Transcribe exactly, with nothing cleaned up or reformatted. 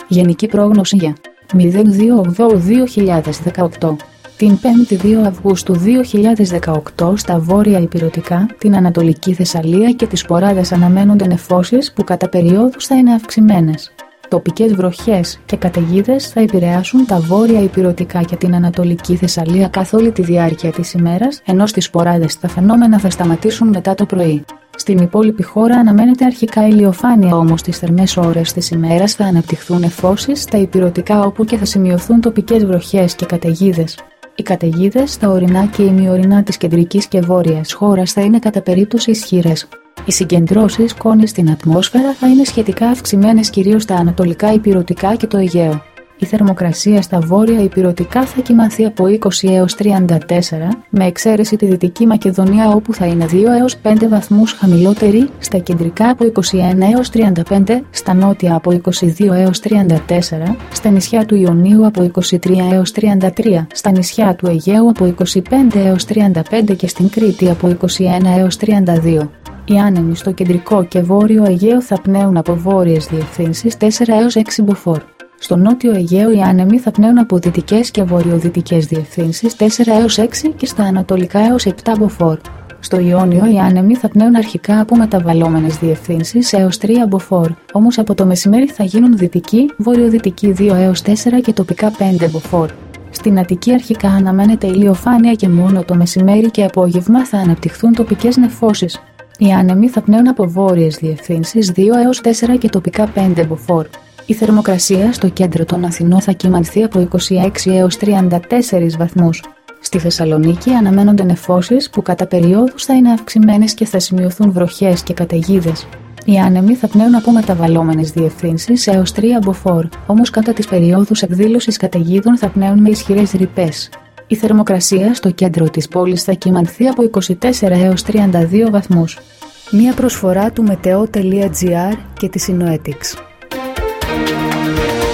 Γενική πρόγνωση για μηδέν δύο οκτώ δύο χιλιάδες δεκαοκτώ. Την πέμπτη δύο Αυγούστου δύο χιλιάδες δεκαοκτώ στα βόρεια ηπειρωτικά, την Ανατολική Θεσσαλία και τις Σποράδες αναμένονται νεφώσεις που κατά περιόδους θα είναι αυξημένες. Τοπικές βροχές και καταιγίδες θα επηρεάσουν τα βόρεια ηπειρωτικά και την Ανατολική Θεσσαλία καθ' όλη τη διάρκεια της ημέρας, ενώ στις Σποράδες τα φαινόμενα θα σταματήσουν μετά το πρωί. Στην υπόλοιπη χώρα αναμένεται αρχικά ηλιοφάνεια, όμως τις θερμές ώρες της ημέρας θα αναπτυχθούν νεφώσεις στα ηπειρωτικά, όπου και θα σημειωθούν τοπικές βροχές και καταιγίδες. Οι καταιγίδες στα ορεινά και ημιορεινά της κεντρικής και βόρειας χώρας θα είναι κατά περίπτωση ισχυρές. Οι συγκεντρώσεις σκόνης στην ατμόσφαιρα θα είναι σχετικά αυξημένες κυρίως στα ανατολικά ηπειρωτικά και το Αιγαίο. Η θερμοκρασία στα βόρεια ηπειρωτικά θα κυμανθεί από είκοσι έως τριάντα τέσσερα, με εξαίρεση τη Δυτική Μακεδονία όπου θα είναι δύο έως πέντε βαθμούς χαμηλότερη, στα κεντρικά από είκοσι ένα έως τριάντα πέντε, στα νότια από είκοσι δύο έως τριάντα τέσσερα, στα νησιά του Ιωνίου από είκοσι τρία έως τριάντα τρία, στα νησιά του Αιγαίου από είκοσι πέντε έως τριάντα πέντε και στην Κρήτη από είκοσι ένα έως τριάντα δύο. Οι άνεμοι στο κεντρικό και βόρειο Αιγαίο θα πνέουν από βόρειες διευθύνσεις τέσσερα έως έξι μποφόρ. Στο νότιο Αιγαίο οι άνεμοι θα πνέουν από δυτικές και βορειοδυτικές διευθύνσεις τέσσερα έως έξι και στα ανατολικά έως επτά μποφόρ. Στο Ιόνιο οι άνεμοι θα πνέουν αρχικά από μεταβαλλόμενες διευθύνσεις έως τρία μποφόρ, όμως από το μεσημέρι θα γίνουν δυτική, βορειοδυτική δύο έως τέσσερα και τοπικά πέντε μποφόρ. Στην Αττική αρχικά αναμένεται ηλιοφάνεια και μόνο το μεσημέρι και απόγευμα θα αναπτυχθούν τοπικές νεφώσεις. Οι άνεμοι θα πνέουν από βόρειες διευθύνσεις δύο έως τέσσερα και τοπικά πέντε μποφόρ. Η θερμοκρασία στο κέντρο των Αθηνών θα κυμανθεί από είκοσι έξι έως τριάντα τέσσερα βαθμούς. Στη Θεσσαλονίκη αναμένονται νεφώσεις που κατά περιόδους θα είναι αυξημένες και θα σημειωθούν βροχές και καταιγίδες. Οι άνεμοι θα πνέουν από μεταβαλλόμενες διευθύνσεις έως τρία μποφόρ, όμως κατά τις περιόδους εκδήλωσης καταιγίδων θα πνέουν με ισχυρές ρηπές. Η θερμοκρασία στο κέντρο της πόλης θα κυμανθεί από είκοσι τέσσερα έως τριάντα δύο βαθμούς. Μία προσφορά του μετεό τελεία τζι άρ και της Synoetics.